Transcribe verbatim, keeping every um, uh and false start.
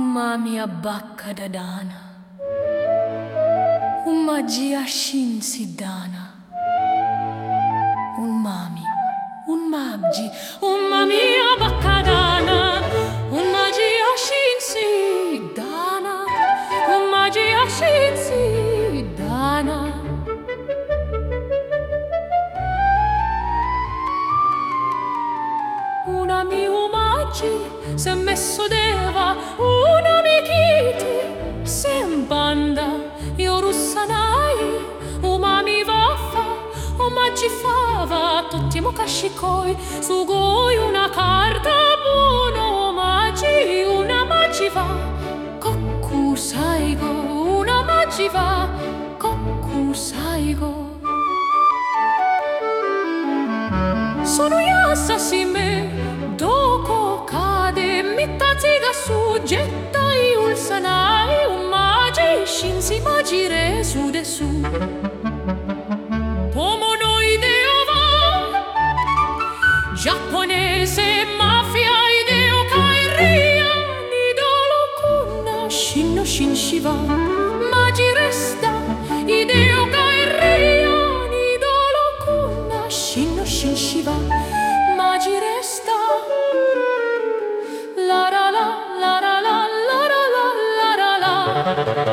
Umma mia bacca da dana, umma gia shin siddana, un mami, un mabgi, umma mia bacca dana, umma gia shin siddana, umma gia shin siddana. Una mi umaggi s'è messo deva, una mi chiti s'è banda, io russanai, uma mi vaffa, omaggi fava, tutti mo cascicoi, su goi una carta buona, omaggi, una maggi va, coccu saigo, una maggi va, coccu saigo. Sono yassa si me, doko cade, mitta ziga su, gettai ulsanai, un magi, shinsi magire su de su. Pomono ideo va, giapponese, mafia, ideo kairia, nidolo kunna, shinno shin shiva, magi resta, ideo kairia, nidolo kunna, shinno shin shiva. Magi resta, la la la la la la la la la la la.